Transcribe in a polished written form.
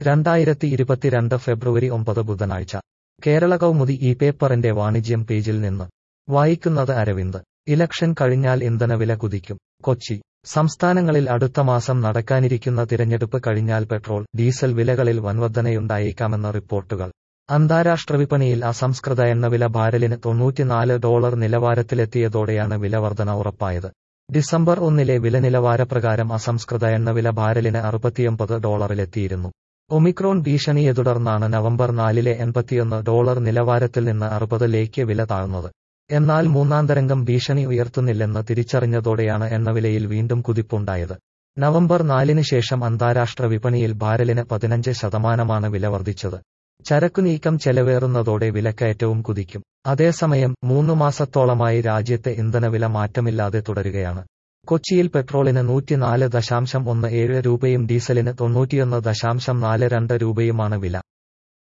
2022 ഫെബ്രുവരി 9 ബുധനാഴ്ച കേരള കൗമുദി ഈ പേപ്പറിന്റെ വാണിജ്യം പേജിൽ നിന്ന് വായിക്കുന്നത് അരവിന്ദ്. ഇലക്ഷൻ കഴിഞ്ഞാൽ ഇന്ധനവില കുതിക്കും. കൊച്ചി. സംസ്ഥാനങ്ങളിൽ അടുത്ത മാസം നടക്കാനിരിക്കുന്ന തിരഞ്ഞെടുപ്പ് കഴിഞ്ഞാൽ പെട്രോൾ, ഡീസൽ വിലകളിൽ വൻവർധനയുണ്ടായേക്കാമെന്ന് റിപ്പോർട്ടുകൾ. അന്താരാഷ്ട്ര വിപണിയിൽ അസംസ്കൃത എണ്ണവില ബാരലിന് $94 നിലവാരത്തിലെത്തിയതോടെയാണ് വില വർധന ഉറപ്പായത്. ഡിസംബർ 1 വില നിലവാരപ്രകാരം അസംസ്കൃത എണ്ണവില ബാരലിന് $69 ഒമിക്രോൺ ഭീഷണിയെ തുടർന്നാണ് നവംബർ 4 $81 നിലവാരത്തിൽ നിന്ന് $60 വില താഴ്ന്നത്. എന്നാൽ മൂന്നാം തരംഗം ഭീഷണി ഉയർത്തുന്നില്ലെന്ന് തിരിച്ചറിഞ്ഞതോടെയാണ് എണ്ണവിലയിൽ വീണ്ടും കുതിപ്പുണ്ടായത്. നവംബർ 4 ശേഷം അന്താരാഷ്ട്ര വിപണിയിൽ ബാരലിന് 15% വില വർദ്ധിച്ചത്. ചരക്കുനീക്കം ചെലവേറുന്നതോടെ വിലക്കയറ്റവും കുതിക്കും. അതേസമയം 3 മാസത്തോളമായി രാജ്യത്തെ ഇന്ധനവില മാറ്റമില്ലാതെ തുടരുകയാണ്. കൊച്ചിയിൽ പെട്രോളിന് 104.17 രൂപയും ഡീസലിന് 91.42 രൂപയുമാണ് വില.